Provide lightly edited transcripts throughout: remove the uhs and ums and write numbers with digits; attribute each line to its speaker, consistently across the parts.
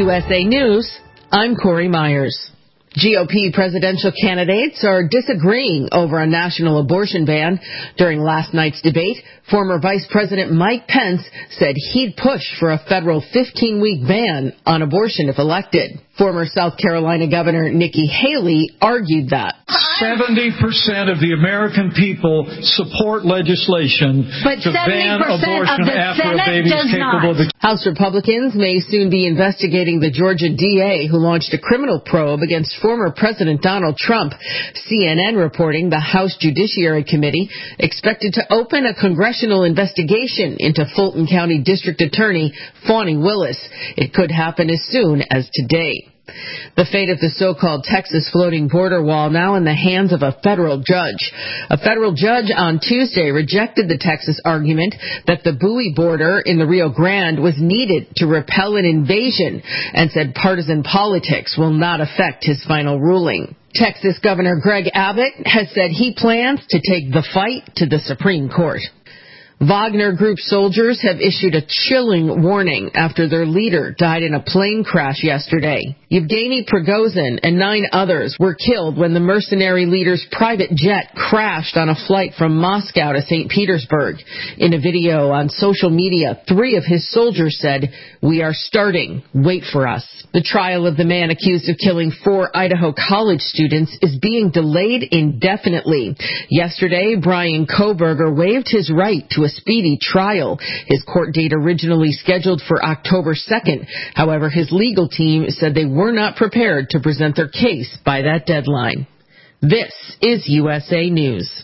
Speaker 1: USA News, I'm Corey Myers. GOP presidential candidates are disagreeing over a national abortion ban. During last night's debate, former Vice President Mike Pence said he'd push for a federal 15-week ban on abortion if elected. Former South Carolina Governor Nikki Haley argued that
Speaker 2: 70% of the American people support legislation to ban abortion after a baby is capable of...
Speaker 1: House Republicans may soon be investigating the Georgia DA who launched a criminal probe against former President Donald Trump. CNN reporting the House Judiciary Committee expected to open a congressional investigation into Fulton County District Attorney Fani Willis. It could happen as soon as today. The fate of the so-called Texas floating border wall now in the hands of a federal judge. A federal judge on Tuesday rejected the Texas argument that the buoy border in the Rio Grande was needed to repel an invasion and said partisan politics will not affect his final ruling. Texas Governor Greg Abbott has said he plans to take the fight to the Supreme Court. Wagner Group soldiers have issued a chilling warning after their leader died in a plane crash yesterday. Yevgeny Prigozhin and 9 others were killed when the mercenary leader's private jet crashed on a flight from Moscow to St. Petersburg. In a video on social media, 3 of his soldiers said, "We are starting. Wait for us." The trial of the man accused of killing 4 Idaho college students is being delayed indefinitely. Yesterday, Brian Kohberger waived his right to a speedy trial. His court date originally scheduled for October 2nd. However, his legal team said they were not prepared to present their case by that deadline. This is USA News.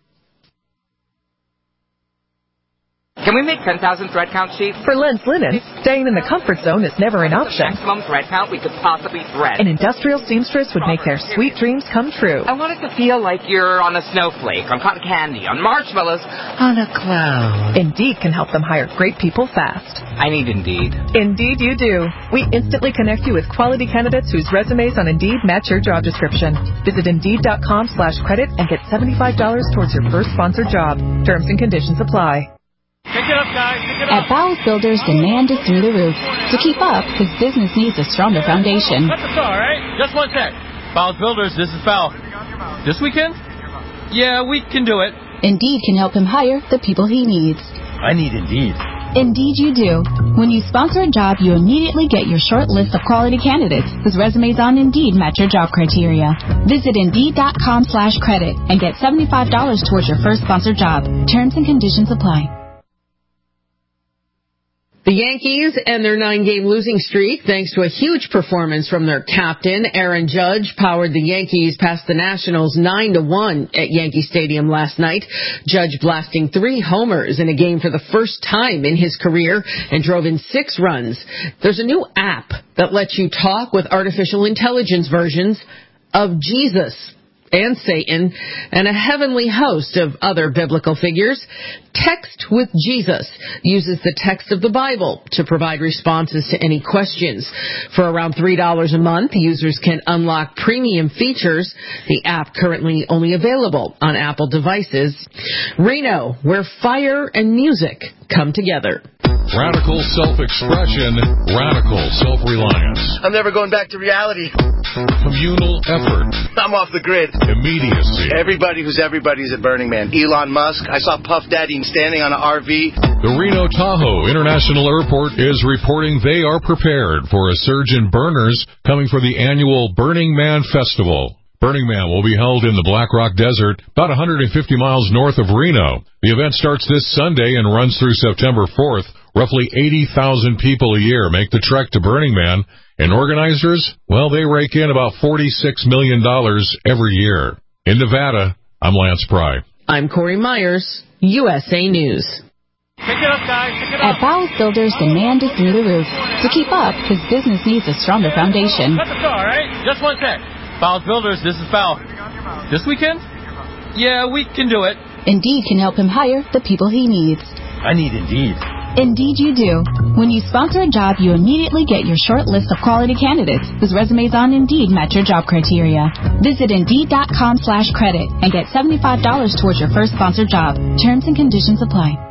Speaker 3: Can we make 10,000 thread count sheets?
Speaker 4: For Lens Linen, staying in the comfort zone is never an option.
Speaker 3: Maximum thread count we could possibly thread.
Speaker 4: An industrial seamstress would make their sweet dreams come true.
Speaker 3: I want it to feel like you're on a snowflake, on cotton candy, on marshmallows, on a cloud.
Speaker 4: Indeed can help them hire great people fast.
Speaker 3: I need Indeed.
Speaker 4: Indeed you do. We instantly connect you with quality candidates whose resumes on Indeed match your job description. Visit Indeed.com/credit and get $75 towards your first sponsored job. Terms and conditions apply.
Speaker 5: Pick it up, guys. Pick it up.
Speaker 6: At Bowles Builders, demand is through the roof. To keep up, his business needs a stronger foundation.
Speaker 5: Cut the saw, all right? Just one sec. Bowles Builders, this is Val. This weekend? Yeah, we can do it.
Speaker 6: Indeed can help him hire the people he needs.
Speaker 5: I need Indeed.
Speaker 6: Indeed you do. When you sponsor a job, you immediately get your short list of quality candidates whose resumes on Indeed match your job criteria. Visit Indeed.com/credit and get $75 towards your first sponsored job. Terms and conditions apply.
Speaker 1: The Yankees end their 9-game losing streak thanks to a huge performance from their captain. Aaron Judge powered the Yankees past the Nationals 9-1 at Yankee Stadium last night. Judge blasting 3 homers in a game for the first time in his career and drove in 6 runs. There's a new app that lets you talk with artificial intelligence versions of Jesus and Satan, and a heavenly host of other biblical figures. Text with Jesus uses the text of the Bible to provide responses to any questions. For around $3 a month, users can unlock premium features. The app currently only available on Apple devices. Reno, where fire and music come together.
Speaker 7: Radical self-expression, radical self-reliance.
Speaker 8: I'm never going back to reality.
Speaker 7: Communal effort.
Speaker 8: I'm off the grid.
Speaker 7: Immediacy.
Speaker 8: Everybody's at Burning Man. Elon Musk. I saw Puff Daddy standing on an RV.
Speaker 7: The Reno Tahoe International Airport is reporting they are prepared for a surge in burners coming for the annual Burning Man Festival. Burning Man will be held in the Black Rock Desert, about 150 miles north of Reno. The event starts this Sunday and runs through September 4th. Roughly 80,000 people a year make the trek to Burning Man, and organizers, well, they rake in about $46 million every year. In Nevada, I'm Lance Pry.
Speaker 1: I'm Corey Myers, USA News.
Speaker 5: Pick it up, guys. Pick it up.
Speaker 6: At Bowles Builders, demand is through the roof. To keep up, his business needs a stronger foundation.
Speaker 5: Cut the saw, all right? Just one sec. Bowles Builders, this is Val. This weekend? Yeah, we can do it.
Speaker 6: Indeed can help him hire the people he needs.
Speaker 5: I need Indeed.
Speaker 6: Indeed you do. When you sponsor a job, you immediately get your short list of quality candidates whose resumes on Indeed match your job criteria. Visit Indeed.com/credit and get $75 towards your first sponsored job. Terms and conditions apply.